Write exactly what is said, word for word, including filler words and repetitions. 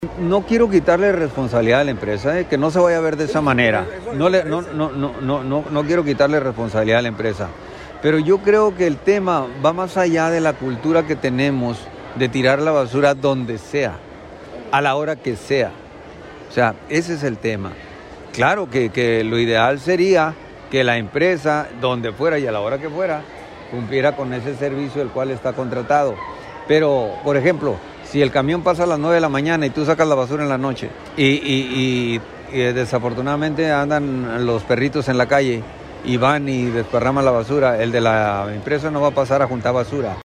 No quiero quitarle responsabilidad a la empresa, ¿eh? Que no se vaya a ver de esa manera. No, le, no, no, no, no, no, no quiero quitarle responsabilidad a la empresa. Pero yo creo que el tema va más allá de la cultura que tenemos de tirar la basura donde sea, a la hora que sea. O sea, ese es el tema. Claro que, que lo ideal sería que la empresa, donde fuera y a la hora que fuera, cumpliera con ese servicio el cual está contratado. Pero, por ejemplo, si el camión pasa a las nueve de la mañana y tú sacas la basura en la noche y, y, y, y desafortunadamente andan los perritos en la calle y van y desparraman la basura, el de la empresa no va a pasar a juntar basura.